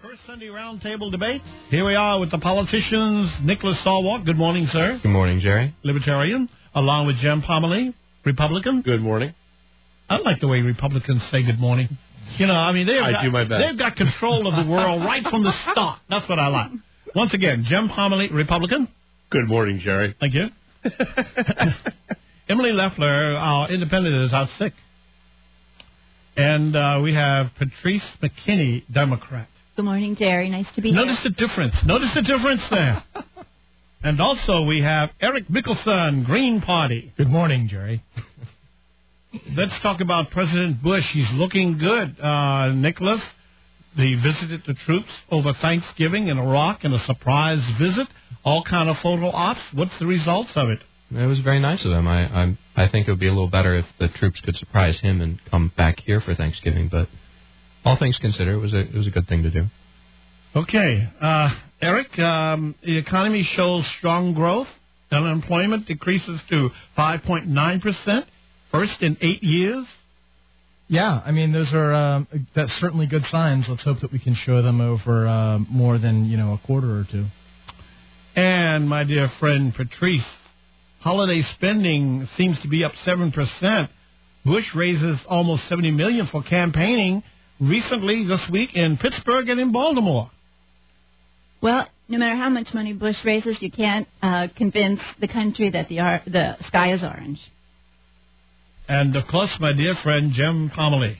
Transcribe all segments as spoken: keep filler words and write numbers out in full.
First Sunday Roundtable Debate. Here we are with the politicians. Nicholas Stallwalk. Good morning, sir. Good morning, Jerry. Libertarian. Along with Jim Pomerly, Republican. Good morning. I like the way Republicans say good morning. You know, I mean, they've I got, do my best. They've got control of the world right from the start. That's what I like. Once again, Jim Pomerly, Republican. Good morning, Jerry. Thank you. Emily Leffler, our independent, is out sick. And uh, we have Patrice McKinney, Democrat. Good morning, Jerry. Nice to be Notice here. the difference. Notice the difference there. And also we have Eric Mickelson, Green Party. Good morning, Jerry. Let's talk about President Bush. He's looking good, uh, Nicholas. He visited the troops over Thanksgiving in Iraq in a surprise visit. All kind of photo ops. What's the results of it? It was very nice of him. I I, I think it would be a little better if the troops could surprise him and come back here for Thanksgiving. But all things considered, it was a it was a good thing to do. Okay, uh, Eric. Um, the economy shows strong growth. Unemployment decreases to five point nine percent, first in eight years. Yeah, I mean, those are um, that's certainly good signs. Let's hope that we can show them over uh, more than you know a quarter or two. And my dear friend Patrice, holiday spending seems to be up seven percent. Bush raises almost seventy million dollars for campaigning recently this week in Pittsburgh and in Baltimore. Well, no matter how much money Bush raises, you can't uh, convince the country that the ar- the sky is orange. And, of course, my dear friend Jim Pomerly.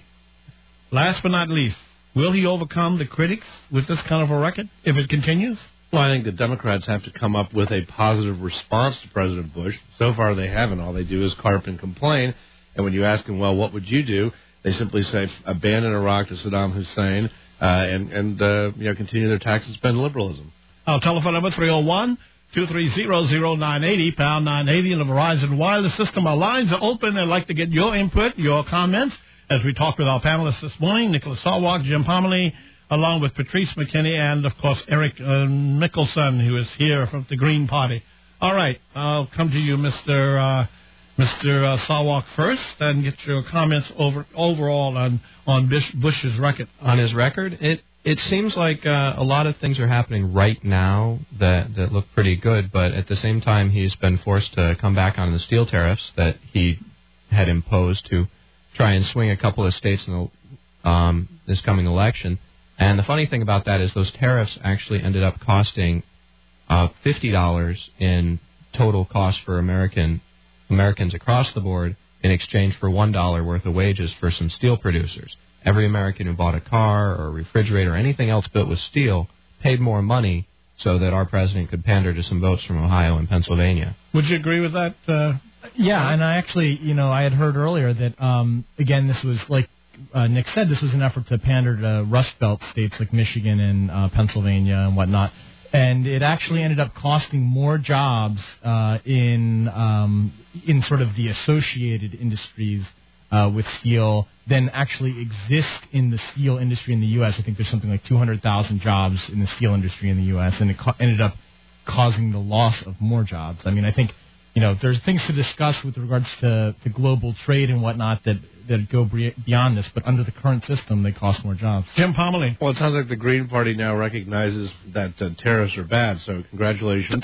Last but not least, will he overcome the critics with this kind of a record if it continues? Well, I think the Democrats have to come up with a positive response to President Bush. So far, they haven't. All they do is carp and complain. And when you ask them, well, what would you do? They simply say, abandon Iraq to Saddam Hussein uh, and, and uh, you know, continue their tax and spend liberalism. Our telephone number, three oh one, two three zero, zero nine eight zero, pound nine eighty, in the Verizon Wireless System. Our lines are open. I'd like to get your input, your comments, as we talk with our panelists this morning, Nicholas Stallwalk, Jim Pomerly, along with Patrice McKinney, and, of course, Eric uh, Mickelson, who is here from the Green Party. All right, I'll come to you, Mister Uh, Mister Uh, Stallwalk, first, and get your comments over overall on, on Bush, Bush's record. On his record, it it seems like uh, a lot of things are happening right now that, that look pretty good, but at the same time, he's been forced to come back on the steel tariffs that he had imposed to try and swing a couple of states in the, um, this coming election. And the funny thing about that is those tariffs actually ended up costing uh, fifty dollars in total cost for American Americans across the board in exchange for one dollar worth of wages for some steel producers. Every American who bought a car or a refrigerator or anything else built with steel paid more money so that our president could pander to some votes from Ohio and Pennsylvania. Would you agree with that? Uh, Yeah, and I actually, you know, I had heard earlier that, um, again, this was like uh, Nick said, this was an effort to pander to Rust Belt states like Michigan and uh, Pennsylvania and whatnot. And it actually ended up costing more jobs uh, in um, in sort of the associated industries uh, with steel than actually exist in the steel industry in the U S. I think there's something like two hundred thousand jobs in the steel industry in the U S, and it co- ended up causing the loss of more jobs. I mean, I think, you know, there's things to discuss with regards to, to global trade and whatnot that, that go beyond this, but under the current system, they cost more jobs. Jim Pomerly. Well, it sounds like the Green Party now recognizes that uh, tariffs are bad, so congratulations.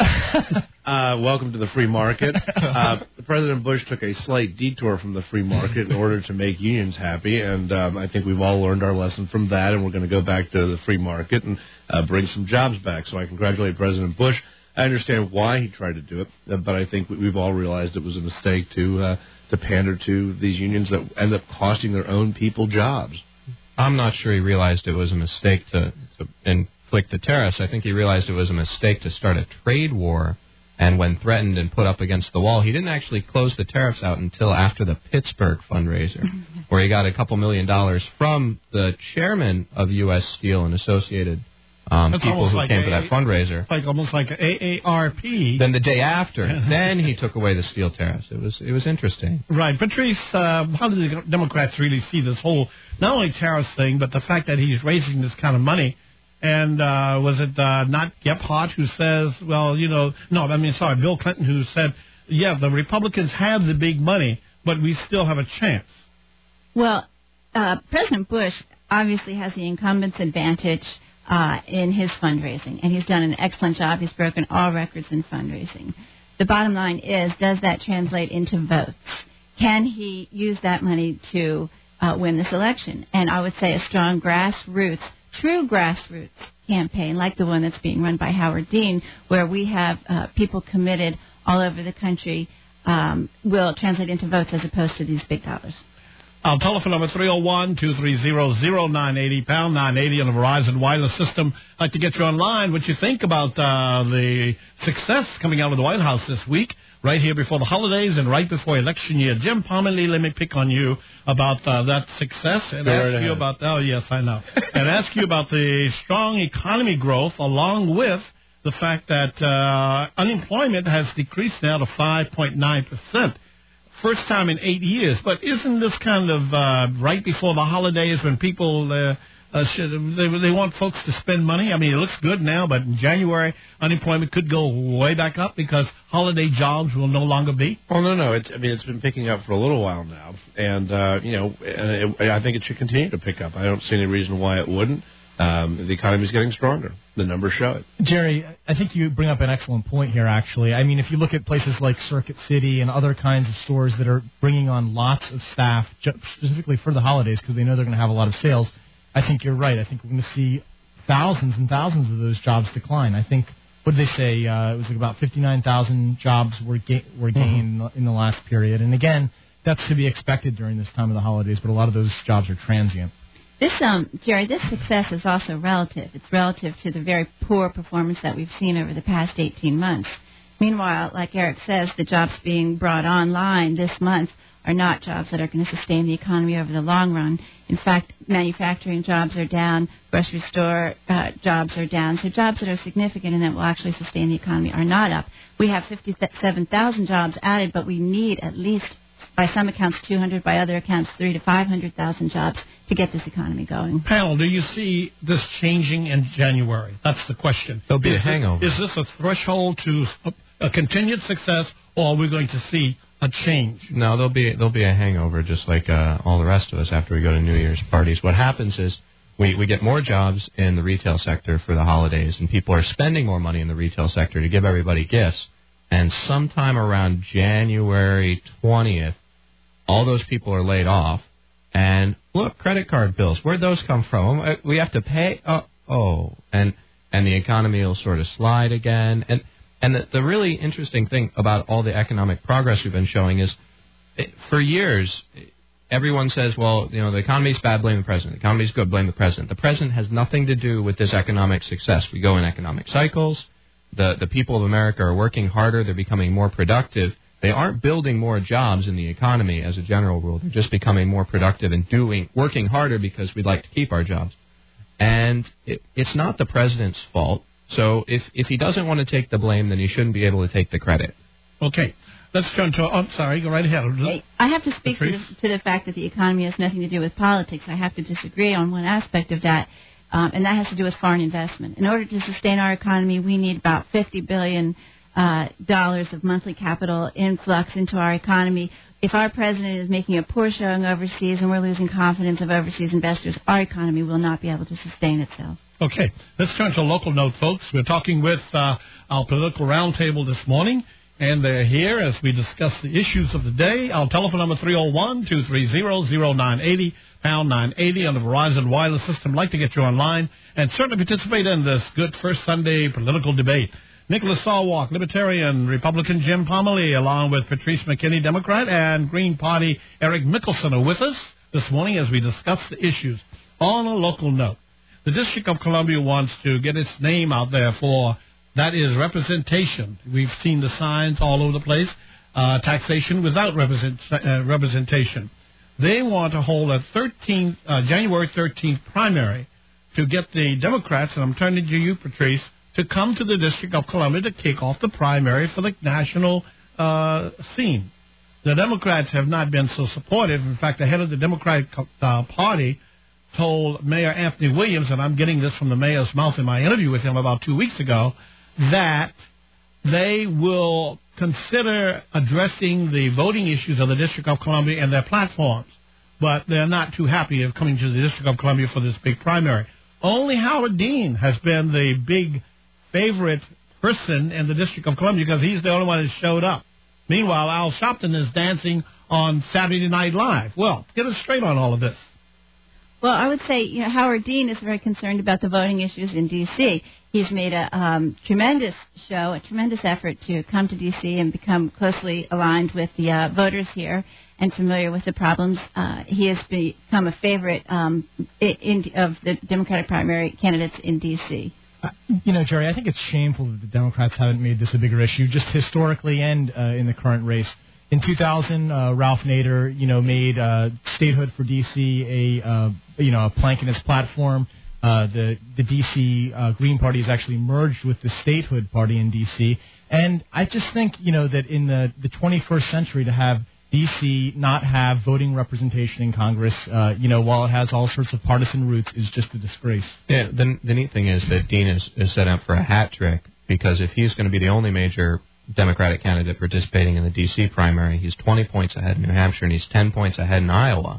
uh, welcome to the free market. Uh, President Bush took a slight detour from the free market in order to make unions happy, and um, I think we've all learned our lesson from that, and we're going to go back to the free market and uh, bring some jobs back. So I congratulate President Bush. I understand why he tried to do it, uh, but I think we've all realized it was a mistake to uh, to pander to these unions that end up costing their own people jobs. I'm not sure he realized it was a mistake to, to inflict the tariffs. I think he realized it was a mistake to start a trade war, and when threatened and put up against the wall, he didn't actually close the tariffs out until after the Pittsburgh fundraiser, where he got a couple million dollars from the chairman of U S Steel and Associated Um, people who like came a, to that fundraiser. It's like almost like A A R P. Then the day after, then he took away the steel tariffs. It was it was interesting. Right. Patrice, uh, how do the Democrats really see this whole, not only tariffs thing, but the fact that he's raising this kind of money? And uh, was it uh, not Gephardt who says, well, you know, no, I mean, sorry, Bill Clinton who said, yeah, the Republicans have the big money, but we still have a chance. Well, uh, President Bush obviously has the incumbent's advantage. uh, in his fundraising, and he's done an excellent job. He's broken all records in fundraising. The bottom line is, does that translate into votes? Can he use that money to uh, win this election? And I would say a strong grassroots, true grassroots campaign, like the one that's being run by Howard Dean, where we have uh, people committed all over the country, um, will translate into votes as opposed to these big dollars. Our telephone number three oh one, two three zero, zero nine eight zero, pound nine eighty on the Verizon wireless system. I'd like to get you online. What you think about uh, the success coming out of the White House this week, right here before the holidays and right before election year? Jim Pomerlee, let me pick on you about uh, that success and Go ask right you ahead. about, oh, yes, I know, and ask you about the strong economy growth along with the fact that uh, unemployment has decreased now to five point nine percent. First time in eight years. But isn't this kind of uh, right before the holidays when people uh, uh, should, they, they want folks to spend money? I mean, it looks good now, but in January, unemployment could go way back up because holiday jobs will no longer be. Oh, no, no. It's, I mean, it's been picking up for a little while now. And, uh, you know, and it, I think it should continue to pick up. I don't see any reason why it wouldn't. Um, the economy's getting stronger. The numbers show it. Jerry, I think you bring up an excellent point here, actually. I mean, if you look at places like Circuit City and other kinds of stores that are bringing on lots of staff, ju- specifically for the holidays, because they know they're going to have a lot of sales, I think you're right. I think we're going to see thousands and thousands of those jobs decline. I think, what did they say? Uh, it was like about fifty-nine thousand jobs were, ga- were gained mm-hmm. in the last period. And again, that's to be expected during this time of the holidays, but a lot of those jobs are transient. This, um, Jerry, this success is also relative. It's relative to the very poor performance that we've seen over the past eighteen months. Meanwhile, like Eric says, the jobs being brought online this month are not jobs that are going to sustain the economy over the long run. In fact, manufacturing jobs are down, grocery store uh, jobs are down. So jobs that are significant and that will actually sustain the economy are not up. We have fifty-seven thousand jobs added, but we need at least, by some accounts, two hundred, by other accounts, three to five hundred thousand jobs to get this economy going. Panel, do you see this changing in January? That's the question. There'll be is a hangover. This, is this a threshold to a, a continued success, or are we going to see a change? No, there'll be there'll be a hangover, just like uh, all the rest of us after we go to New Year's parties. What happens is we, we get more jobs in the retail sector for the holidays, and people are spending more money in the retail sector to give everybody gifts. And sometime around January twentieth, all those people are laid off. And look, credit card bills, where'd those come from? We have to pay. Oh, oh. And and the economy will sort of slide again. And and the, the really interesting thing about all the economic progress we've been showing is, it, for years, everyone says, well, you know, the economy's bad, blame the president. The economy's good, blame the president. The president has nothing to do with this economic success. We go in economic cycles. The the people of America are working harder. They're becoming more productive. They aren't building more jobs in the economy as a general rule. They're just becoming more productive and doing working harder because we'd like to keep our jobs. And it, it's not the president's fault. So if, if he doesn't want to take the blame, then he shouldn't be able to take the credit. Okay. Let's turn to, oh, I'm sorry, go right ahead. I have to speak to the, to the fact that the economy has nothing to do with politics. I have to disagree on one aspect of that, um, and that has to do with foreign investment. In order to sustain our economy, we need about fifty billion dollars Uh, dollars of monthly capital influx into our economy. If our president is making a poor showing overseas and we're losing confidence of overseas investors, our economy will not be able to sustain itself. Okay, let's turn to a local note, folks. We're talking with uh, our political roundtable this morning, and they're here as we discuss the issues of the day. Our telephone number three oh one, two three zero, zero nine eight zero, pound nine eighty on the Verizon wireless system. I'd like to get you online and certainly participate in this good first Sunday political debate. Nicholas Sarwark, Libertarian, Republican Jim Pomerlee, along with Patrice McKinney, Democrat, and Green Party Eric Mickelson are with us this morning as we discuss the issues. On a local note, the District of Columbia wants to get its name out there for, that is, representation. We've seen the signs all over the place, uh, taxation without represent, uh, representation. They want to hold a thirteenth, uh, January thirteenth primary to get the Democrats, and I'm turning to you, Patrice, to come to the District of Columbia to kick off the primary for the national uh, scene. The Democrats have not been so supportive. In fact, the head of the Democratic uh, Party told Mayor Anthony Williams, and I'm getting this from the mayor's mouth in my interview with him about two weeks ago, that they will consider addressing the voting issues of the District of Columbia in their platforms. But they're not too happy of coming to the District of Columbia for this big primary. only Howard Dean has been the big favorite person in the District of Columbia because he's the only one that showed up. Meanwhile, Al Sharpton is dancing on Saturday Night Live. Well, get us straight on all of this. Well, I would say, you know, Howard Dean is very concerned about the voting issues in D C. He's made a um, tremendous show, a tremendous effort to come to D C and become closely aligned with the uh, voters here and familiar with the problems. Uh, he has become a favorite um, in, of the Democratic primary candidates in D C. Uh, you know, Jerry, I think it's shameful that the Democrats haven't made this a bigger issue, just historically and uh, in the current race. In two thousand, uh, Ralph Nader, you know, made uh, statehood for D C a, uh, you know, a plank in his platform. Uh, the the D C uh, Green Party has actually merged with the statehood party in D C. And I just think, you know, that in the, the twenty-first century to have D C not have voting representation in Congress, uh, you know, while it has all sorts of partisan roots, is just a disgrace. Yeah, the, the neat thing is that Dean is, is set up for a hat trick, because if he's going to be the only major Democratic candidate participating in the D C primary, he's twenty points ahead in New Hampshire, and he's ten points ahead in Iowa.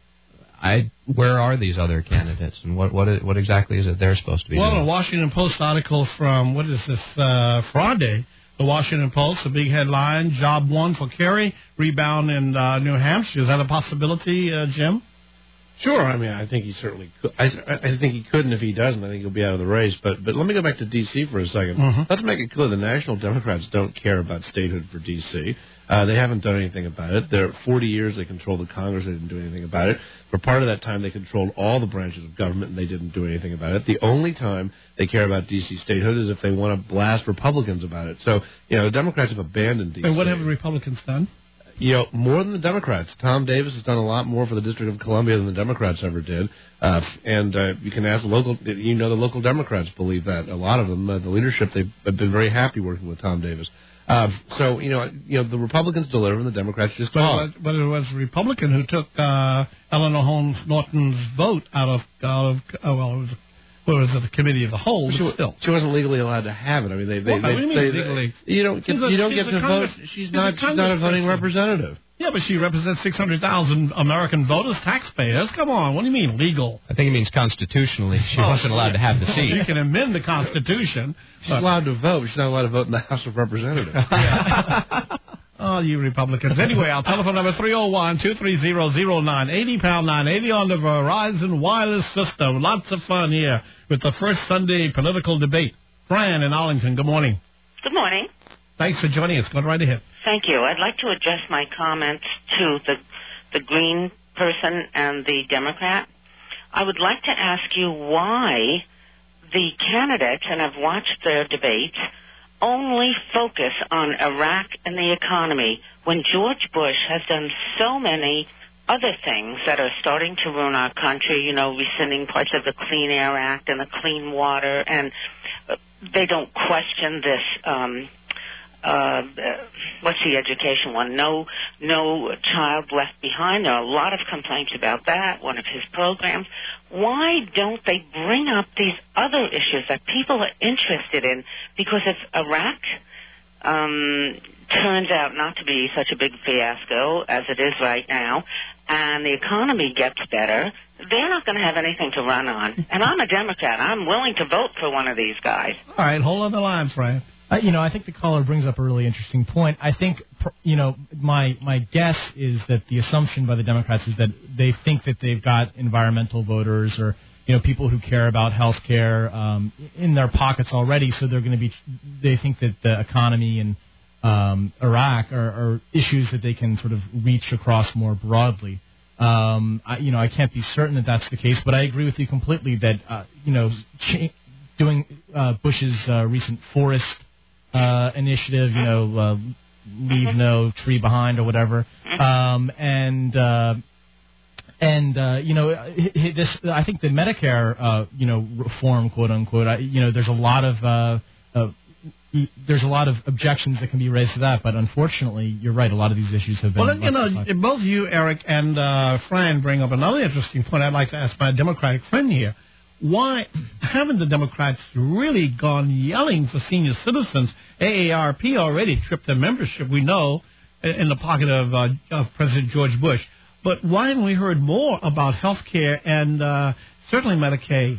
I, where are these other candidates, and what what what exactly is it they're supposed to be well, doing? Well, a Washington Post article from, what is this, uh, Friday, the Washington Post, a big headline, job one for Kerry, rebound in uh, New Hampshire. Is that a possibility, uh, Jim? Sure. I mean, I think he certainly could. I, I think he could, and if he doesn't, I think he'll be out of the race. But but let me go back to D C for a second. Mm-hmm. Let's make it clear the National Democrats don't care about statehood for D C. Uh, they haven't done anything about it. They're forty years they controlled the Congress. They didn't do anything about it. For part of that time, they controlled all the branches of government, and they didn't do anything about it. The only time they care about D C statehood is if they want to blast Republicans about it. So, you know, the Democrats have abandoned D C. And what have the Republicans done? You know, more than the Democrats. Tom Davis has done a lot more for the District of Columbia than the Democrats ever did. Uh, and uh, you can ask the local, you know, the local Democrats believe that. A lot of them, uh, the leadership, they've been very happy working with Tom Davis. Uh, so, you know, you know, the Republicans deliver and the Democrats just but talk. It was, but it was a Republican who took uh, Eleanor Holmes Norton's vote out of, out of oh, well, it was, well, it was the committee of the whole, but she, still. She wasn't legally allowed to have it. I mean, they, they, well, they, what do you mean they, legally? They, you don't get, a, you don't get to vote. She's, she's not, a she's not a voting person. representative. Yeah, but she represents six hundred thousand American voters, taxpayers. Come on, what do you mean legal? I think it means constitutionally she oh, wasn't allowed to have the seat. You can amend the Constitution. She's allowed to vote, but she's not allowed to vote in the House of Representatives. Oh, you Republicans. Anyway, our telephone number three oh one, two three zero, zero nine eight zero, pound nine eighty on the Verizon Wireless System. Lots of fun here with the first Sunday political debate. Fran in Arlington, good morning. Good morning. Thanks for joining us. Go right ahead. Thank you. I'd like to address my comments to the the Green person and the Democrat. I would like to ask you why the candidates, and I've watched their debates, only focus on Iraq and the economy when George Bush has done so many other things that are starting to ruin our country, you know, rescinding parts of the Clean Air Act and the Clean Water, and they don't question this um Uh, what's the education one? No, no child left behind. There are a lot of complaints about that, one of his programs. Why don't they bring up these other issues that people are interested in? Because if Iraq um, turns out not to be such a big fiasco as it is right now, and the economy gets better, they're not going to have anything to run on. And I'm a Democrat. I'm willing to vote for one of these guys. All right, hold on the line, Frank. Uh, you know, I think the caller brings up a really interesting point. I think, you know, my my guess is that the assumption by the Democrats is that they think that they've got environmental voters or, you know, people who care about health care um, in their pockets already. So they're going to be, they think that the economy and um, Iraq are, are issues that they can sort of reach across more broadly. Um, I, you know, I can't be certain that that's the case, but I agree with you completely that, uh, you know, cha- doing uh, Bush's uh, recent forest Uh, initiative, you know, uh, leave no tree behind or whatever, um, and uh, and uh, you know, this. I think the Medicare, uh, you know, reform, quote unquote. I, you know, there's a lot of uh, uh, there's a lot of objections that can be raised to that, but unfortunately, you're right. A lot of these issues have been. Well, you know, aside. Both you, Eric, and uh, Fran bring up another interesting point. I'd like to ask my Democratic friend here. Why haven't the Democrats really gone yelling for senior citizens? A A R P already tripped their membership, we know, in the pocket of, uh, of President George Bush. But why haven't we heard more about health care and uh, certainly Medicaid?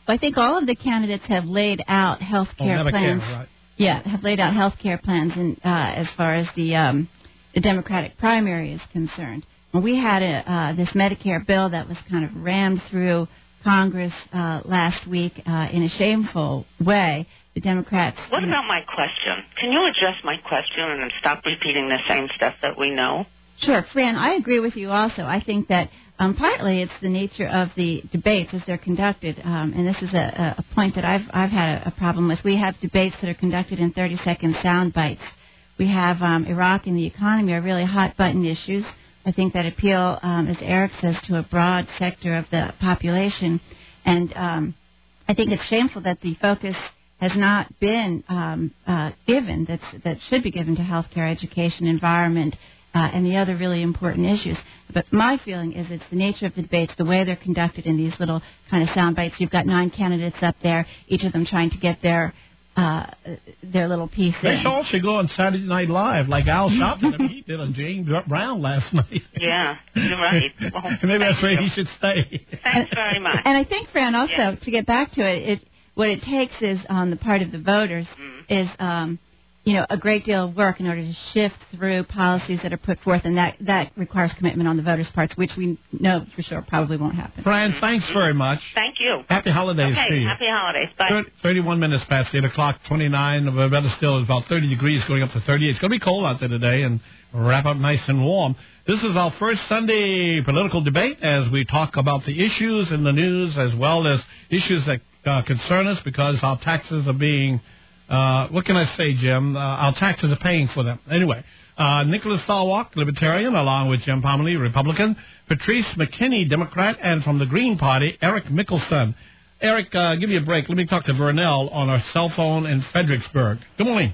Well, I think all of the candidates have laid out health care oh, plans. Right. Yeah, have laid out health care plans in, uh, as far as the um, the Democratic primary is concerned. Well, we had a, uh, this Medicare bill that was kind of rammed through Congress uh, last week uh, in a shameful way. The Democrats... What you know, about my question? Can you address my question and stop repeating the same stuff that we know? Sure, Fran, I agree with you also. I think that um, partly it's the nature of the debates as they're conducted, um, and this is a, a point that I've I've had a, a problem with. We have debates that are conducted in thirty-second sound bites. We have um, Iraq and the economy are really hot-button issues. I think that appeal, um, as Eric says, to a broad sector of the population, and um, I think it's shameful that the focus has not been um, uh, given that's, that should be given to healthcare, education, environment, Uh, and the other really important issues. But my feeling is it's the nature of the debates, the way they're conducted in these little kind of sound bites. You've got nine candidates up there, each of them trying to get their uh, their little piece they in. They all should go on Saturday Night Live, like Al Sharpton. I mean, he did on James Brown last night. Yeah, you're right. Well, maybe that's where you. he should stay. Thanks very much. And I think, Fran, also, yeah. to get back to it, it, what it takes is, on the part of the voters, mm. is... Um, you know, a great deal of work in order to shift through policies that are put forth, and that, that requires commitment on the voters' parts, which we know for sure probably won't happen. Fran, thanks very much. Thank you. Happy holidays okay, to you. Happy holidays. Bye. thirty-one minutes past eight o'clock, twenty-nine. The weather still is about thirty degrees, going up to thirty-eight. It's going to be cold out there today, and we'll wrap up nice and warm. This is our first Sunday political debate as we talk about the issues in the news as well as issues that uh, concern us because our taxes are being... Uh, what can I say, Jim? Uh, our taxes are paying for them. Anyway, uh, Nicholas Sarwark, Libertarian, along with Jim Pomerly, Republican, Patrice McKinney, Democrat, and from the Green Party, Eric Mickelson. Eric, uh, give me a break. Let me talk to Vernell on our cell phone in Fredericksburg. Good morning.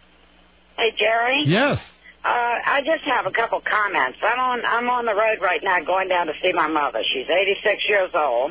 Hey, Jerry? Yes. Uh, I just have a couple comments. I'm on, I'm on the road right now going down to see my mother. She's eighty-six years old.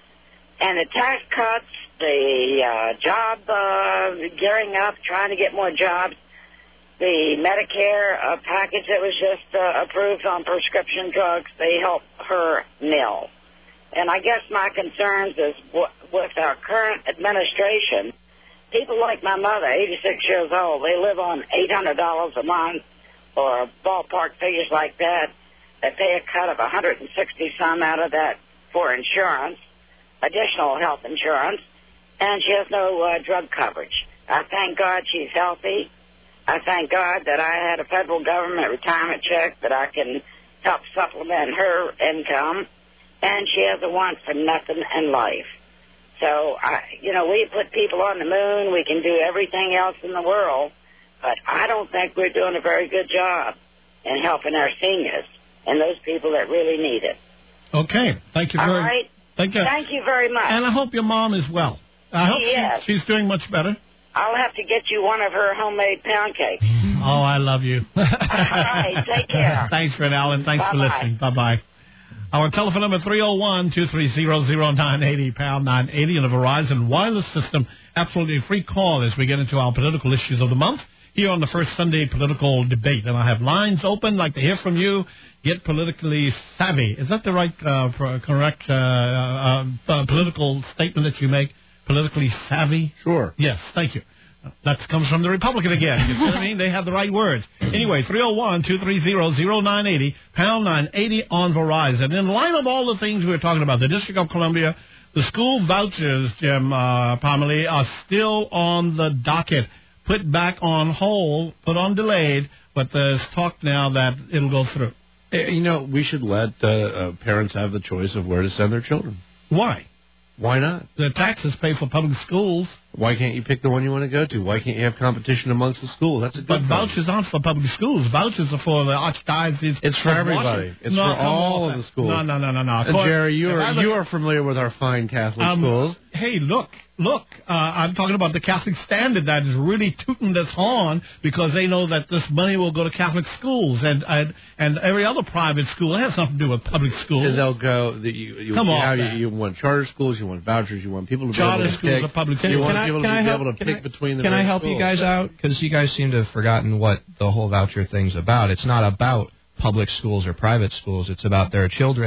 And the tax cuts, the uh, job uh, gearing up, trying to get more jobs, the Medicare uh, package that was just uh, approved on prescription drugs, they help her nil. And I guess my concerns is w- with our current administration, people like my mother, eighty-six years old, they live on eight hundred dollars a month or ballpark figures like that. They pay a cut of one hundred sixty some out of that for insurance, additional health insurance, and she has no uh, drug coverage. I thank God she's healthy. I thank God that I had a federal government retirement check that I can help supplement her income, and she has a want for nothing in life. So, I, you know, we put people on the moon. We can do everything else in the world, but I don't think we're doing a very good job in helping our seniors and those people that really need it. Okay. Thank you very much. All right. Thank you. Thank you very much. And I hope your mom is well. I hope She she, is. she's doing much better. I'll have to get you one of her homemade pound cakes. Oh, I love you. All right, take care. Thanks, Fred Allen. Thanks Bye-bye. for listening. Bye-bye. Our telephone number, three oh one, two three zero, zero nine eight zero, pound nine eighty, and the Verizon wireless system. Absolutely free call as we get into our political issues of the month here on the first Sunday political debate. And I have lines open. Like to hear from you. Get politically savvy. Is that the right, uh, for, correct uh, uh, uh, political statement that you make? Politically savvy? Sure. Yes, thank you. That comes from the Republican again. You see what I mean? They have the right words. Anyway, three oh one, two three zero, zero nine eight zero, pound nine eighty on Verizon. In light of all the things we were talking about, the District of Columbia, the school vouchers, Jim uh, Pomerly, are still on the docket. Put back on hold, put on delayed, but there's talk now that it'll go through. You know, we should let uh, uh, parents have the choice of where to send their children. Why? Why not? The taxes pay for public schools. Why can't you pick the one you want to go to? Why can't you have competition amongst the schools? That's a good But thing. vouchers aren't for public schools. Vouchers are for the archdiocese. It's for of everybody. Washington. It's No, for come all on. of the schools. No, no, no, no, no. Uh, Jerry, you If are I look- you are familiar with our fine Catholic Um, schools. Hey, look, look. Uh, I'm talking about the Catholic Standard that is really tooting this horn because they know that this money will go to Catholic schools and and, and every other private school. It has nothing to do with public schools. And they'll go. The, you, you, Come you, on, have- man. you, you want charter schools. You want vouchers. You want people to Charter be able to schools pick. are public You schools. want Can I- people can to I be help- able to can pick I- between the Can I various help you schools. guys out? Because you guys seem to have forgotten what the whole voucher thing's about. It's not about public schools or private schools. It's about their children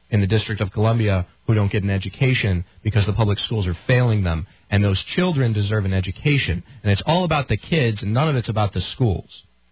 in the District of Columbia who don't get an education because the public schools are failing them. And those children deserve an education. And it's all about the kids, and none of it's about the schools.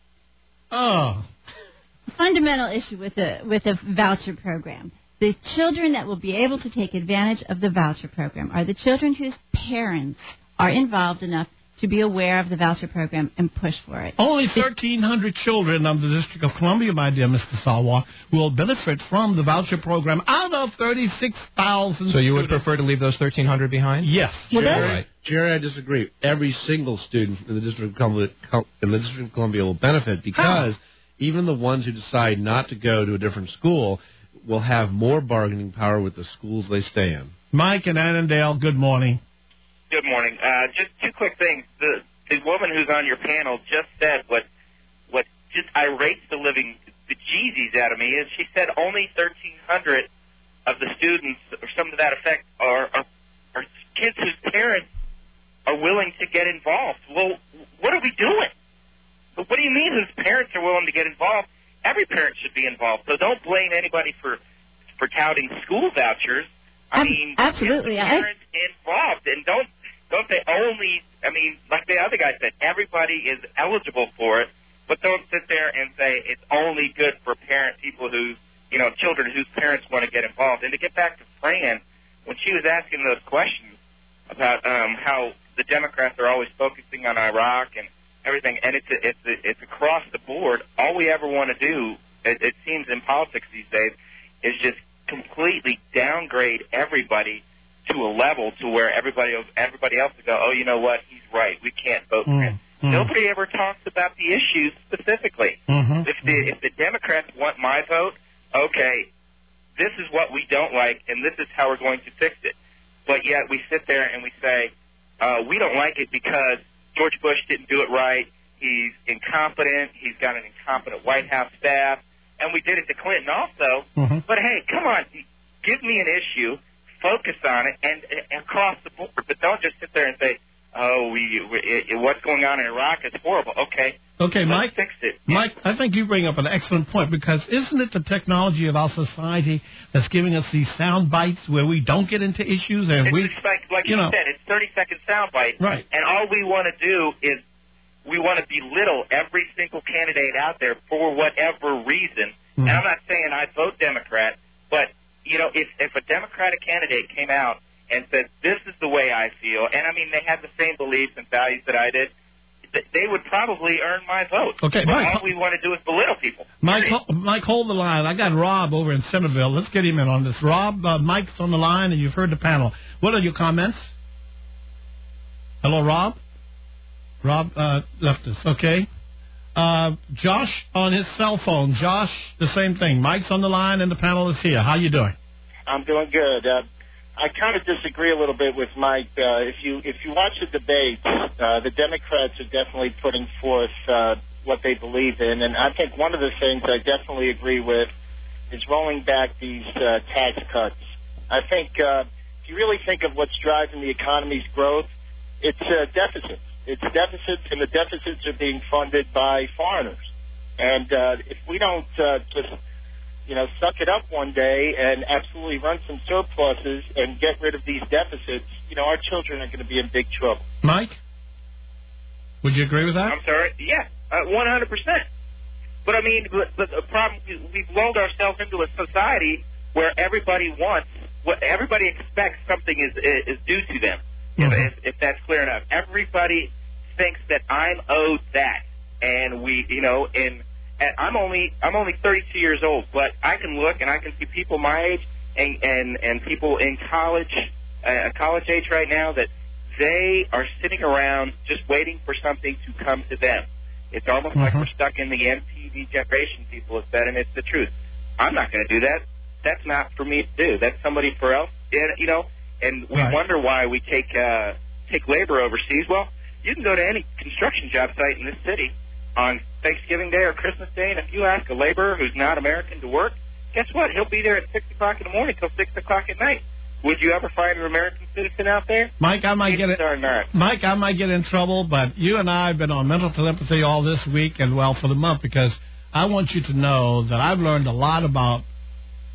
Oh. Fundamental issue with the with the voucher program. The children that will be able to take advantage of the voucher program are the children whose parents are involved enough to be aware of the voucher program and push for it. Only thirteen hundred children of the District of Columbia, my dear Mister Salwa, will benefit from the voucher program out of thirty-six thousand. So you would students. prefer to leave those thirteen hundred behind? Yes. Well, Jerry, right. Jerry, I disagree. Every single student in the District of Columbia, in the District of Columbia will benefit because How? even the ones who decide not to go to a different school will have more bargaining power with the schools they stay in. Mike and Annandale, good morning. Good morning. Uh, just two quick things. The the woman who's on your panel just said what what just irates the living bejesus out of me is she said only thirteen hundred of the students or something to that effect are, are are kids whose parents are willing to get involved. Well, what are we doing? What do you mean whose parents are willing to get involved? Every parent should be involved. So don't blame anybody for for touting school vouchers. I mean, absolutely. get the parents involved, and don't don't they only? I mean, like the other guy said, everybody is eligible for it, but don't sit there and say it's only good for parent people who, you know, children whose parents want to get involved. And to get back to Fran, when she was asking those questions about um, how the Democrats are always focusing on Iraq and everything, and it's a, it's a, it's across the board. All we ever want to do, it, it seems in politics these days, is just completely downgrade everybody to a level to where everybody everybody else will go, oh, you know what, he's right, we can't vote for him. Mm-hmm. Nobody ever talks about the issues specifically. Mm-hmm. If the if the Democrats want my vote, okay, this is what we don't like, and this is how we're going to fix it. But yet we sit there and we say, uh, we don't like it because George Bush didn't do it right, he's incompetent, he's got an incompetent White House staff, and we did it to Clinton also. Mm-hmm. But, hey, come on, give me an issue, focus on it, and, and across the board. But don't just sit there and say, oh, we, we it, what's going on in Iraq is horrible. Okay, Okay, let's Mike. fix it. Mike, I think you bring up an excellent point because isn't it the technology of our society that's giving us these sound bites where we don't get into issues and It's we, just like, like you you know, said, it's thirty-second soundbite. Right. And all we want to do is we want to belittle every single candidate out there for whatever reason. Mm-hmm. And I'm not saying I vote Democrat, but, you know, if, if a Democratic candidate came out and said, this is the way I feel, and, I mean, they had the same beliefs and values that I did, th- they would probably earn my vote. Okay, but Mike. all we want to do is belittle people. Mike, Period. ho- Mike, hold the line. I got Rob over in Centerville. Let's get him in on this. Rob, uh, Mike's on the line, and you've heard the panel. What are your comments? Hello, Rob? Rob uh, left us. Okay. Uh, Josh on his cell phone. Josh, the same thing. Mike's on the line, and the panel is here. How you doing? I'm doing good. Uh, I kind of disagree a little bit with Mike. Uh, if you if you watch the debates, uh, the Democrats are definitely putting forth uh, what they believe in, and I think one of the things I definitely agree with is rolling back these uh, tax cuts. I think uh, if you really think of what's driving the economy's growth, it's uh, deficits. It's deficits, and the deficits are being funded by foreigners. And uh, if we don't uh, just you know, suck it up one day and absolutely run some surpluses and get rid of these deficits, you know, our children are going to be in big trouble. Mike, would you agree with that? I'm sorry. Yeah, uh, one hundred percent. But I mean, but, but the problem, we've lulled ourselves into a society where everybody wants, what everybody expects something is is due to them. Mm-hmm. If, if that's clear enough, everybody thinks that I'm owed that, and we, you know, and, and I'm only I'm only thirty-two years old, but I can look and I can see people my age and and and people in college, uh, college age right now that they are sitting around just waiting for something to come to them. It's almost Mm-hmm. like we're stuck in the M T V generation, people have said, and it's the truth. I'm not going to do that. That's not for me to do. That's somebody for else, and, you know, and we Right. wonder why we take uh, take labor overseas. Well, you can go to any construction job site in this city on Thanksgiving Day or Christmas Day, and if you ask a laborer who's not American to work, guess what? He'll be there at six o'clock in the morning till six o'clock at night. Would you ever find an American citizen out there? Mike, I might get it. Are not. Mike, I might get in trouble, but you and I have been on mental telepathy all this week and, well, for the month because I want you to know that I've learned a lot about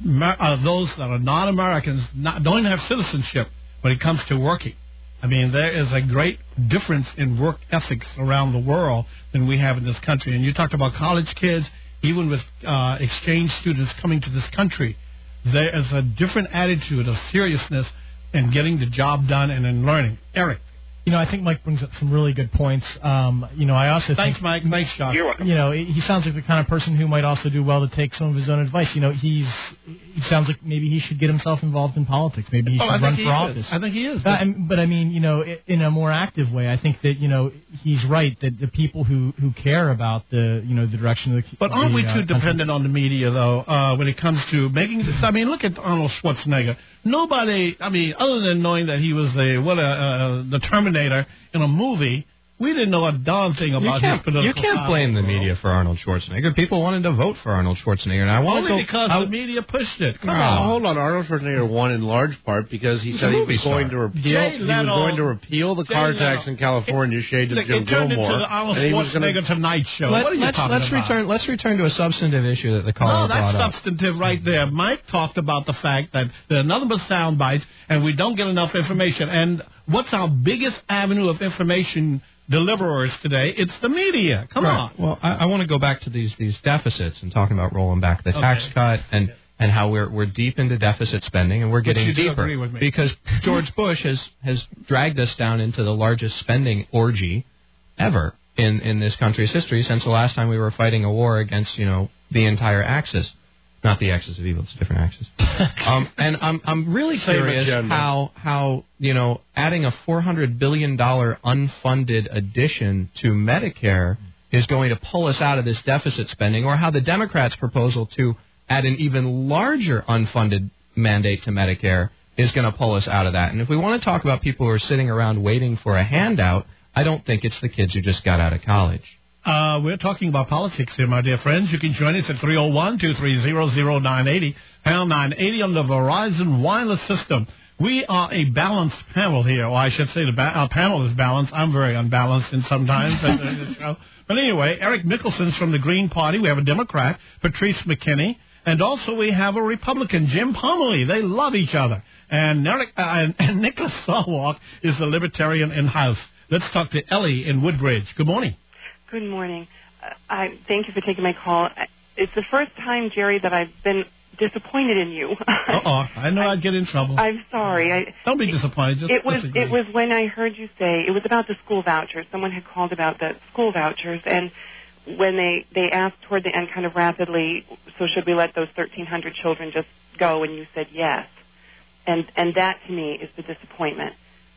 uh, those that are non-Americans not, don't have citizenship when it comes to working. I mean, there is a great difference in work ethics around the world than we have in this country. And you talked about college kids, even with uh, exchange students coming to this country. There is a different attitude of seriousness in getting the job done and in learning. Eric. You know, I think Mike brings up some really good points. Um, you know, I also Thanks, think... Mike. Thanks, Josh. You're welcome. You know, he sounds like the kind of person who might also do well to take some of his own advice. You know, he's he sounds like maybe he should get himself involved in politics. Maybe he oh, should I run think for he office. Is. I think he is. Uh, and, but I mean, you know, in a more active way, I think that, you know, he's right that the people who, who care about the, you know, the direction of the But aren't the, we uh, too country. dependent on the media, though, uh, when it comes to making this? I mean, look at Arnold Schwarzenegger. Nobody, I mean, other than knowing that he was the, what, uh, uh, the Terminator in a movie, we didn't know a darn thing You about his can't, political you can't blame the style. media for Arnold Schwarzenegger. People wanted to vote for Arnold Schwarzenegger, and I want Only to go. because I, the media pushed it. Come No. Now, on. hold on. Arnold Schwarzenegger won in large part because he He's said a he movie was going star. to repeal. Jay He was Leno- going to repeal the Jay car Leno- tax in California, shade of It, Jim it turned Gilmore. into the Arnold and he was Schwarzenegger gonna, Tonight Show. Let, what are you let's talking let's about? return. Let's return to a substantive issue that the caller No, brought that's up. substantive right there. Mike talked about the fact that there are nothing but sound bites, and we don't get enough information. And what's our biggest avenue of information deliverers today? It's the media. Come Right. on. Well, I, I want to go back to these these deficits and talking about rolling back the tax Okay. cut and and how we're we're deep into deficit spending and we're getting you do deeper agree with me. because George Bush has has dragged us down into the largest spending orgy ever in in this country's history since the last time we were fighting a war against, you know, the entire axis. Not the axis of evil; it's a different axis. um, and I'm I'm really Same curious agenda. how how you know adding a four hundred billion dollar unfunded addition to Medicare is going to pull us out of this deficit spending, or how the Democrats' proposal to add an even larger unfunded mandate to Medicare is going to pull us out of that. And if we want to talk about people who are sitting around waiting for a handout, I don't think it's the kids who just got out of college. Uh, we're talking about politics here, my dear friends. You can join us at three oh one, two three zero, zero nine eight zero, pound nine eighty on the Verizon wireless system. We are a balanced panel here, or I should say the ba- our panel is balanced. I'm very unbalanced in sometimes. in this show. But anyway, Eric Mickelson's from the Green Party. We have a Democrat, Patrice McKinney. And also we have a Republican, Jim Pomerly. They love each other. And, Eric, uh, and, and Nicholas Sawalk is the Libertarian in-house. Let's talk to Ellie in Woodbridge. Good morning. Good morning. Uh, I thank you for taking my call. I- It's the first time, Jerry, that I've been disappointed in you. Uh-oh. I know I'd get in trouble. I'm sorry. I, Don't be disappointed. Just it was disagree. it was when I heard you say it was about the school vouchers. Someone had called about the school vouchers, and when they they asked toward the end, kind of rapidly, so should we let those thirteen hundred children just go? And you said yes, and and that to me is the disappointment.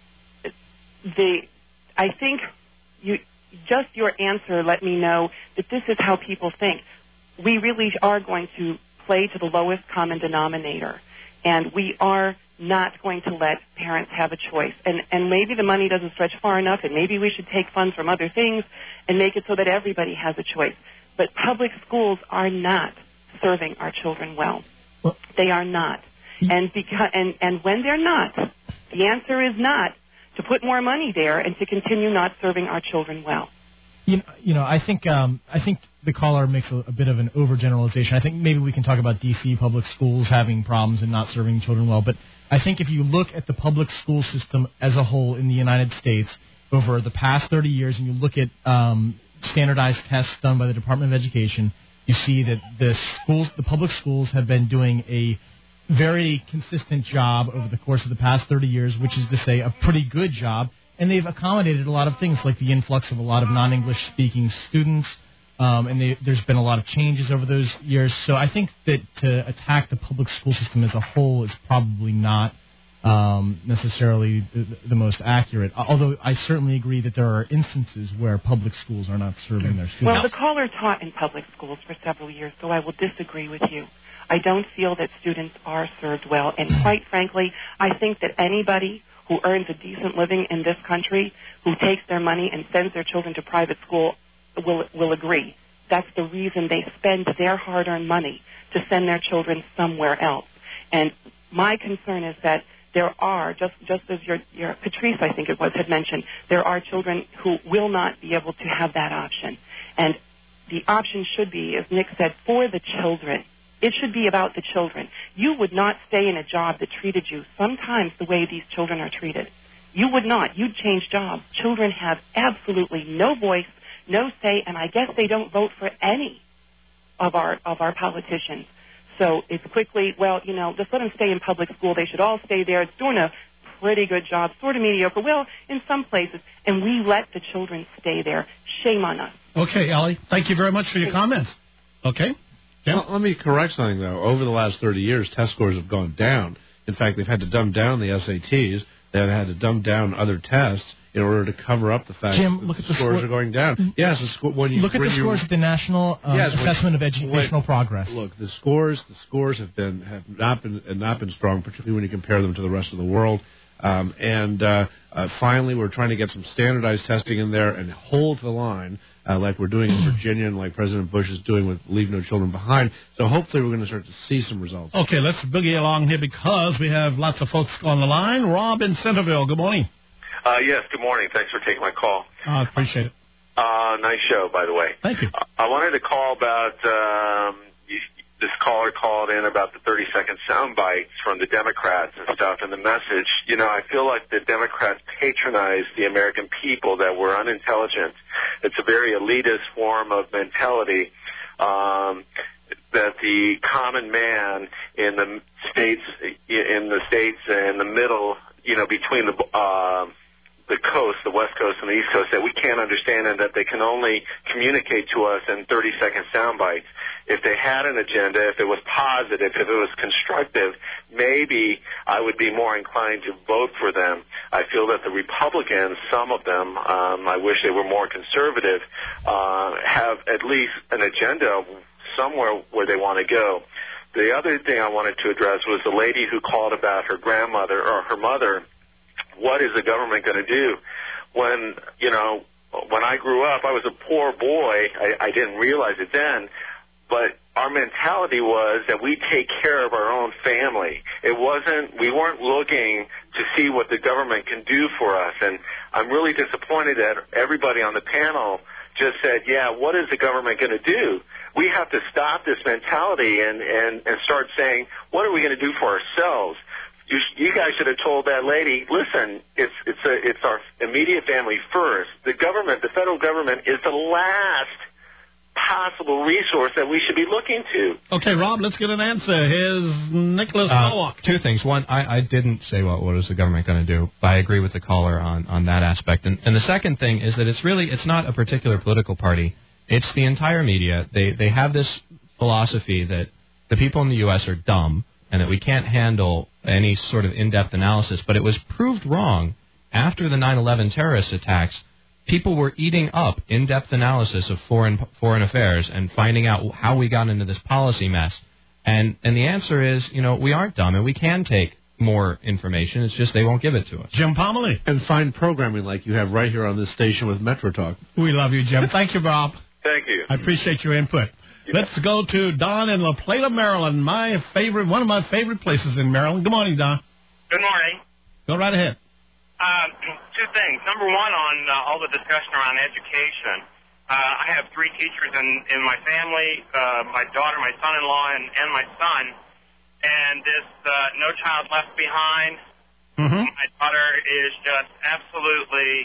The I think you just your answer let me know that this is how people think. We really are going to play to the lowest common denominator, and we are not going to let parents have a choice. And, and maybe the money doesn't stretch far enough, and maybe we should take funds from other things and make it so that everybody has a choice. But public schools are not serving our children well. Well- They are not. And, because, and, and when they're not, the answer is not to put more money there and to continue not serving our children well. You know, you know, I think um, I think the caller makes a, a bit of an overgeneralization. I think maybe we can talk about D C public schools having problems and not serving children well. But I think if you look at the public school system as a whole in the United States over the past thirty years, and you look at um, standardized tests done by the Department of Education, you see that the schools, the public schools, have been doing a very consistent job over the course of the past thirty years, which is to say a pretty good job. And they've accommodated a lot of things, like the influx of a lot of non-English speaking students, um, and they, there's been a lot of changes over those years. So I think that to attack the public school system as a whole is probably not um, necessarily the, the most accurate, although I certainly agree that there are instances where public schools are not serving their students. Well, the caller taught in public schools for several years, so I will disagree with you. I don't feel that students are served well, and quite frankly, I think that anybody who earns a decent living in this country, who takes their money and sends their children to private school, will will agree. That's the reason they spend their hard-earned money to send their children somewhere else. And my concern is that there are, just just as your, your Patrice, I think it was, had mentioned, there are children who will not be able to have that option. And the option should be, as Nick said, for the children, It should be about the children. You would not stay in a job that treated you sometimes the way these children are treated. You would not. You'd change jobs. Children have absolutely no voice, no say, and I guess they don't vote for any of our of our politicians. So it's quickly, well, you know, just let them stay in public school. They should all stay there. It's doing a pretty good job, sort of mediocre. Well, in some places, and we let the children stay there. Shame on us. Okay, Ellie, thank you very much for your comments. Okay. Well, let me correct something, though. Over the last thirty years, test scores have gone down. In fact, they've had to dumb down the S A Ts. They've had to dumb down other tests in order to cover up the fact Jim, that look the at the scores score- are going down. Yes, the sco- when you Look at bring the your- scores at the National um, Yes, when- Assessment of Educational when- Progress. Look, the scores the scores have been have not been have not been strong, particularly when you compare them to the rest of the world. Um, and uh, uh, finally, we're trying to get some standardized testing in there and hold the line, uh, like we're doing in Virginia and like President Bush is doing with Leave No Children Behind. So hopefully we're going to start to see some results. Okay, let's boogie along here because we have lots of folks on the line. Rob in Centerville, good morning. Uh, yes, good morning. Thanks for taking my call. I uh, appreciate it. Uh, nice show, by the way. Thank you. Uh, I wanted to call about, um, you, this caller called in about the thirty-second sound bites from the Democrats and stuff, and the message. You know, I feel like the Democrats patronize the American people, that we're unintelligent. It's a very elitist form of mentality, um, that the common man in the states, in the states in the middle, you know, between the, uh, the coast, the West Coast and the East Coast, that we can't understand, and that they can only communicate to us in thirty-second sound bites. If they had an agenda, if it was positive, if it was constructive, maybe I would be more inclined to vote for them. I feel that the Republicans, some of them, um, I wish they were more conservative, uh, have at least an agenda somewhere where they want to go. The other thing I wanted to address was the lady who called about her grandmother or her mother. What is the government going to do? When, you know, when I grew up, I was a poor boy. I, I didn't realize it then. But our mentality was that we take care of our own family. It wasn't, we weren't looking to see what the government can do for us. And I'm really disappointed that everybody on the panel just said, yeah, what is the government going to do? We have to stop this mentality and, and, and start saying, what are we going to do for ourselves? You, you guys should have told that lady, listen, it's, it's, a, it's our immediate family first. The government, the federal government, is the last possible resource that we should be looking to. Okay, Rob, let's get an answer. Here's Nicholas Uh, Nowak. two things. One, I, I didn't say what, what is the government going to do, but I agree with the caller on, on that aspect. And, and the second thing is that it's really, it's not a particular political party. It's the entire media. They, they have this philosophy that the people in the U S are dumb and that we can't handle any sort of in-depth analysis. But it was proved wrong after the nine eleven terrorist attacks. People were eating up in-depth analysis of foreign foreign affairs and finding out how we got into this policy mess. And and the answer is, you know, we aren't dumb and we can take more information. It's just they won't give it to us. Jim Pomerly. And find programming like you have right here on this station with Metro Talk. We love you, Jim. Thank you, Rob. Thank you. I appreciate your input. Let's go to Don in La Plata, Maryland. My favorite, one of my favorite places in Maryland. Good morning, Don. Good morning. Go right ahead. Uh, two things. Number one, on uh, all the discussion around education. Uh, I have three teachers in, in my family, uh, my daughter, my son-in-law, and, and my son. And this uh, No Child Left Behind, mm-hmm. my daughter is just absolutely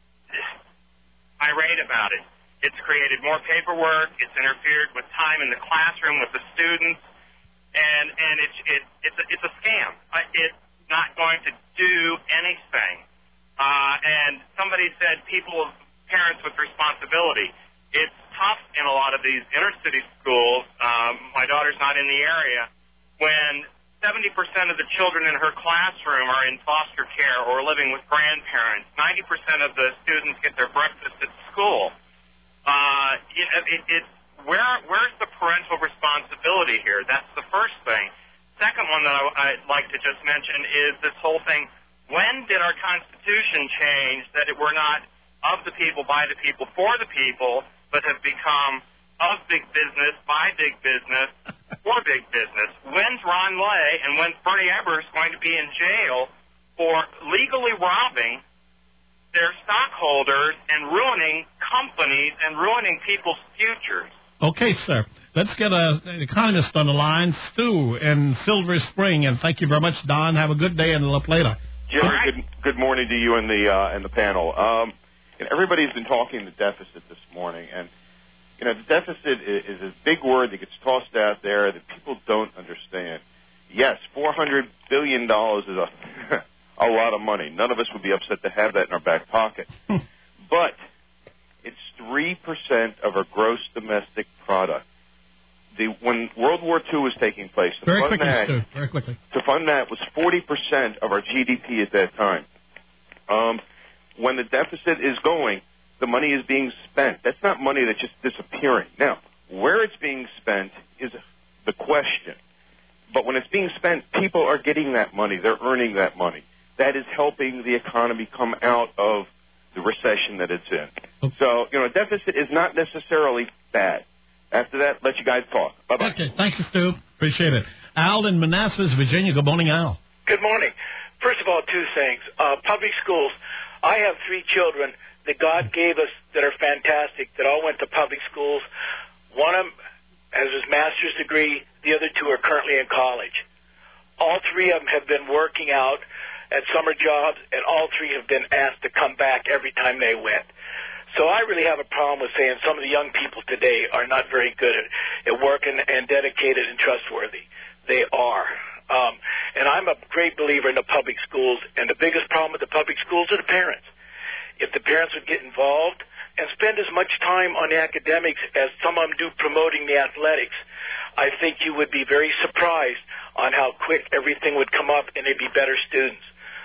irate about it. It's created more paperwork. It's interfered with time in the classroom with the students. And, and it's, it, it's, a, it's a scam. Uh, it's not going to do anything. Uh, and somebody said people, parents with responsibility. It's tough in a lot of these inner city schools. Um, my daughter's not in the area. When seventy percent of the children in her classroom are in foster care or living with grandparents, ninety percent of the students get their breakfast at school. Uh, it, it, it's where, where's the parental responsibility here? That's the first thing. Second one that I, I'd like to just mention is this whole thing. When did our Constitution change that it were not of the people, by the people, for the people, but have become of big business, by big business, for big business? When's Ron Lay and when's Bernie Ebbers going to be in jail for legally robbing their stockholders and ruining companies and ruining people's futures? Okay, sir. Let's get a, an economist on the line, Stu in Silver Spring. And thank you very much, Don. Have a good day in La Plata. Jerry, good, good morning to you and the uh, and the panel. Um, and everybody's been talking the deficit this morning, and you know the deficit is, is a big word that gets tossed out there that people don't understand. Yes, four hundred billion dollars is a a lot of money. None of us would be upset to have that in our back pocket, but it's three percent of our gross domestic product. The, when World War Two was taking place, to very fund quickly, that, Stu, very quickly. to fund that was forty percent of our G D P at that time. Um, when the deficit is going, the money is being spent. That's not money that's just disappearing. Now, where it's being spent is the question. But when it's being spent, people are getting that money. They're earning that money. That is helping the economy come out of the recession that it's in. So, you know, a deficit is not necessarily bad. After that, let you guys talk. Bye-bye. Okay, thank you, Stu. Appreciate it. Al in Manassas, Virginia. Good morning, Al. Good morning. First of all, two things. Uh, public schools. I have three children that God gave us that are fantastic, that all went to public schools. One of them has his master's degree. The other two are currently in college. All three of them have been working out at summer jobs, and all three have been asked to come back every time they went. So I really have a problem with saying some of the young people today are not very good at, at working and dedicated and trustworthy. They are. Um, and I'm a great believer in the public schools, and the biggest problem with the public schools are the parents. If the parents would get involved and spend as much time on the academics as some of them do promoting the athletics, I think you would be very surprised on how quick everything would come up and they'd be better students.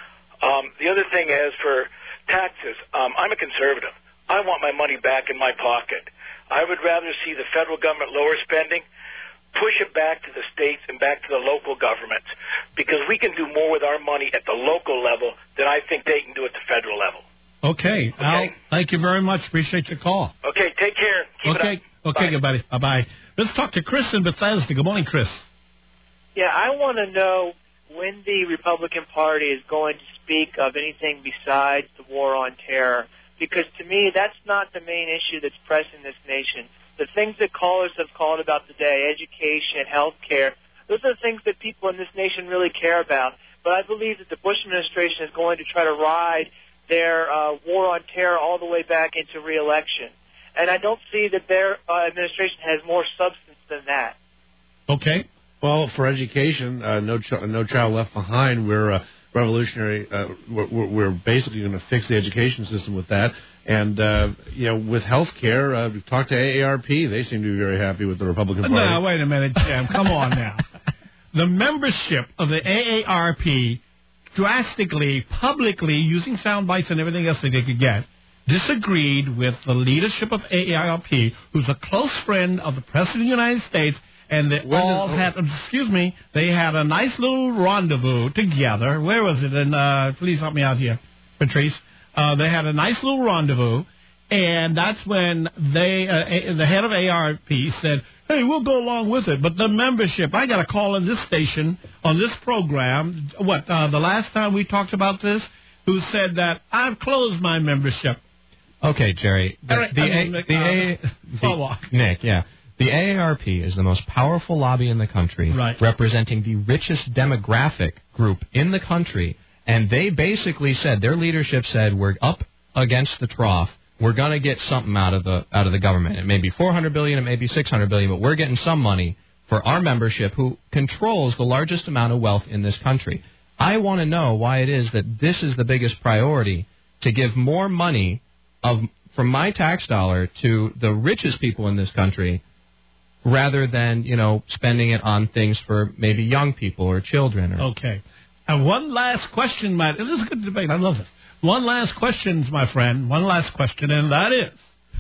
Um, the other thing is for taxes, um, I'm a conservative. I want my money back in my pocket. I would rather see the federal government lower spending, push it back to the states and back to the local governments, because we can do more with our money at the local level than I think they can do at the federal level. Okay, okay. Al, thank you very much. Appreciate your call. Okay, take care. Keep okay, it up. okay, Bye. good buddy. Bye-bye. Let's talk to Chris in Bethesda. Good morning, Chris. Yeah, I want to know when the Republican Party is going to speak of anything besides the war on terror. Because to me, that's not the main issue that's pressing this nation. The things that callers have called about today, education, health care, those are the things that people in this nation really care about. But I believe that the Bush administration is going to try to ride their uh, war on terror all the way back into re-election. And I don't see that their uh, administration has more substance than that. Okay. Well, for education, uh, no, ch- no child left behind. We're uh, revolutionary. Uh, we're, we're basically going to fix the education system with that. And, uh, you know, with health care, uh, we've talked to A A R P. They seem to be very happy with the Republican Party. No, wait a minute, Jim. Come on now. The membership of the A A R P drastically, publicly, using sound bites and everything else that they could get, disagreed with the leadership of A A R P, who's a close friend of the President of the United States, and they when all did, had, excuse me, they had a nice little rendezvous together. Where was it? And uh, please help me out here, Patrice. Uh, they had a nice little rendezvous, and that's when they, uh, the head of A A R P said, hey, we'll go along with it. But the membership, I got a call on this station, on this program, what, uh, the last time we talked about this, who said that I've closed my membership. Okay, Jerry. The, right, the, I a, mean, the, uh, a, the Nick, yeah. The A A R P is the most powerful lobby in the country, right, representing the richest demographic group in the country. And they basically said, their leadership said, we're up against the trough. We're going to get something out of the out of the government. It may be four hundred billion dollars, it may be six hundred billion dollars, but we're getting some money for our membership, who controls the largest amount of wealth in this country. I want to know why it is that this is the biggest priority, to give more money of from my tax dollar to the richest people in this country, rather than, you know, spending it on things for maybe young people or children. Or... Okay. And one last question, Matt. This is a good debate. I love this. One last question, my friend. One last question, and that is,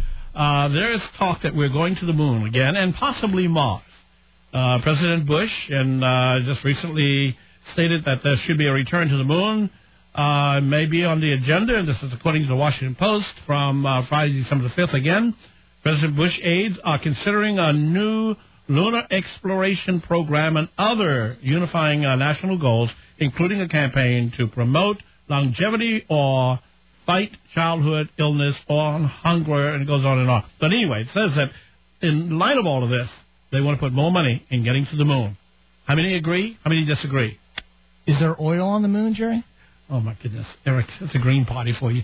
uh, there is talk that we're going to the moon again, and possibly Mars. Uh, President Bush and uh, just recently stated that there should be a return to the moon. Uh, may be on the agenda, and this is according to the Washington Post from uh, Friday, December the fifth again. President Bush aides are considering a new lunar exploration program and other unifying uh, national goals, including a campaign to promote longevity or fight childhood illness or hunger, and it goes on and on. But anyway, it says that in light of all of this, They want to put more money in getting to the moon. How many agree? How many disagree? Is there oil on the moon, Jerry? Oh, my goodness. Eric, it's a green party for you.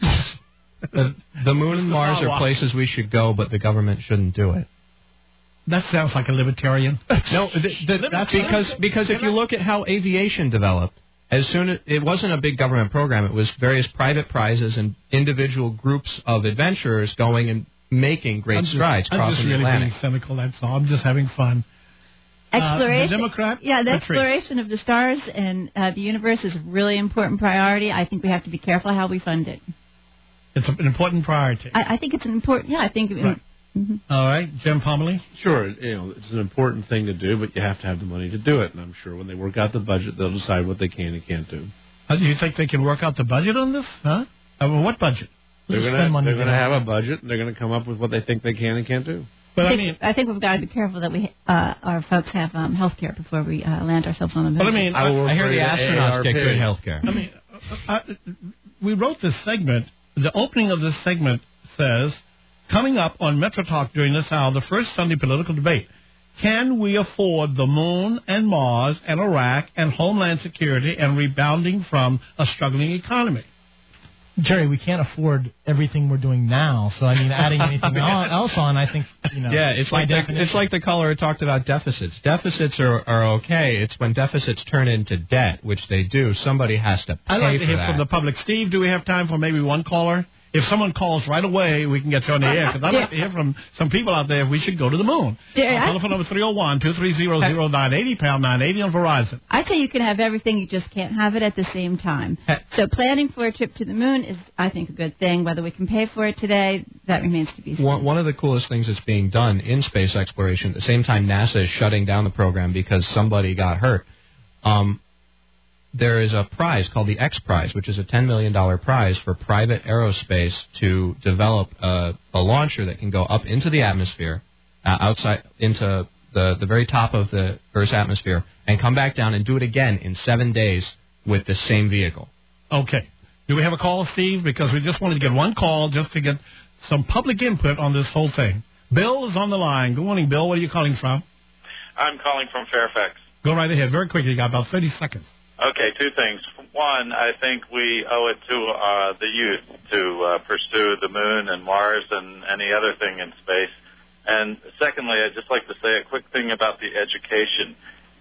the, the moon and Mars are places we should go, but the government shouldn't do it. That sounds like a libertarian. No, the, the, that's because because if you look at how aviation developed, as soon as it wasn't a big government program, it was various private prizes and individual groups of adventurers going and making great I'm just, strides I'm crossing just really the Atlantic. being cynical, that's all. I'm just having fun. Exploration, uh, the Democrat, yeah, the Patrice. exploration of the stars and uh, the universe is a really important priority. I think we have to be careful how we fund it. It's an important priority. I, I think it's an important. Yeah, I think. Right. Mm-hmm. All right, Jim Pomerly? Sure, you know, it's an important thing to do, but you have to have the money to do it. And I'm sure when they work out the budget, they'll decide what they can and can't do. Uh, do you think they can work out the budget on this? Huh? Uh, well, what budget? They're going to they're going to have a budget, and they're going to come up with what they think they can and can't do. But I I think, mean, I think we've got to be careful that we uh, our folks have um, health care before we uh, land ourselves on the moon. but I mean, I, I hear the astronauts get good health care. I mean, uh, uh, we wrote this segment. The opening of this segment says, coming up on Metro Talk during this hour, the first Sunday political debate. Can we afford the moon and Mars and Iraq and Homeland Security and rebounding from a struggling economy? Jerry, we can't afford everything we're doing now. So, I mean, adding anything on, else on, I think, you know. Yeah, it's like the, it's like the caller who talked about deficits. Deficits are, are okay. It's when deficits turn into debt, which they do, somebody has to pay I'd like to for hear that. from the public. Steve, do we have time for maybe one caller? If someone calls right away, we can get you on the air, because I'd like to hear from some people out there if we should go to the moon. Jerry, uh, I- telephone number three oh one, two three zero, zero nine eight zero, pound nine eighty on Verizon. I tell you, you can have everything, you just can't have it at the same time. So planning for a trip to the moon is, I think, a good thing. Whether we can pay for it today, that remains to be seen. One, one of the coolest things that's being done in space exploration, at the same time NASA is shutting down the program because somebody got hurt, um, there is a prize called the X Prize, which is a ten million dollars prize for private aerospace to develop a, a launcher that can go up into the atmosphere, uh, outside into the, the very top of the Earth's atmosphere, and come back down and do it again in seven days with the same vehicle. Okay. Do we have a call, Steve? Because we just wanted to get one call just to get some public input on this whole thing. Bill is on the line. Good morning, Bill. What are you calling from? I'm calling from Fairfax. Go right ahead. Very quickly. You got about thirty seconds. Okay, two things. One, I think we owe it to uh, the youth to uh, pursue the moon and Mars and any other thing in space. And secondly, I'd just like to say a quick thing about the education.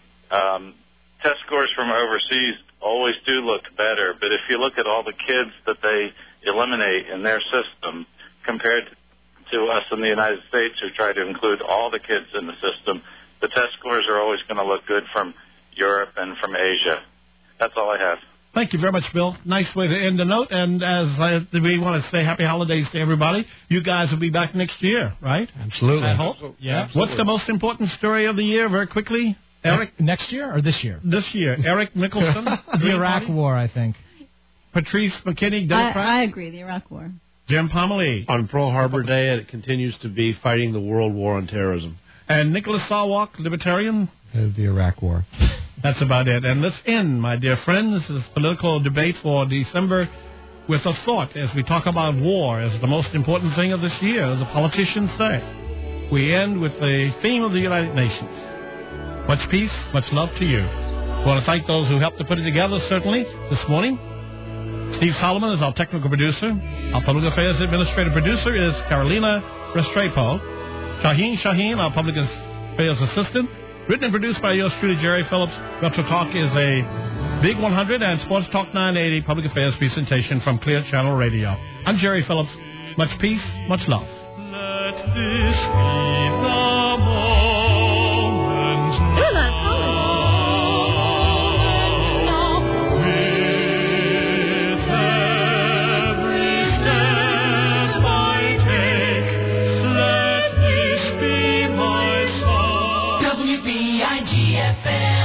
Um, test scores from overseas always do look better, but if you look at all the kids that they eliminate in their system compared to us in the United States who try to include all the kids in the system, the test scores are always going to look good from Europe and from Asia. That's all I have. Thank you very much, Bill. Nice way to end the note. And as I, we want to say happy holidays to everybody, you guys will be back next year, right? Absolutely. I hope. Yeah. Absolutely. What's the most important story of the year, very quickly? Eric? Next year or this year? This year. Eric Nicholson? The Iraq War, I think. Patrice McKinney, I, Democrat? I agree, the Iraq War. Jim Pomerly. On Pearl Harbor Day, it continues to be fighting the world war on terrorism. And Nicholas Sawalk, Libertarian? Uh, the Iraq War. That's about it. And let's end, my dear friends, this political debate for December with a thought as we talk about war as the most important thing of this year, as the politicians say. We end with the theme of the United Nations. Much peace, much love to you. I want to thank those who helped to put it together, certainly, this morning. Steve Solomon is our technical producer. Our public affairs administrative producer is Carolina Restrepo. Shaheen Shaheen, our public affairs assistant. Written and produced by yours truly, Jerry Phillips. Retro Talk is a Big one hundred and Sports Talk nine eighty public affairs presentation from Clear Channel Radio. I'm Jerry Phillips. Much peace, much love. Let this be the moment. You're not calling. With every step I take, let this be my song. W B I G F M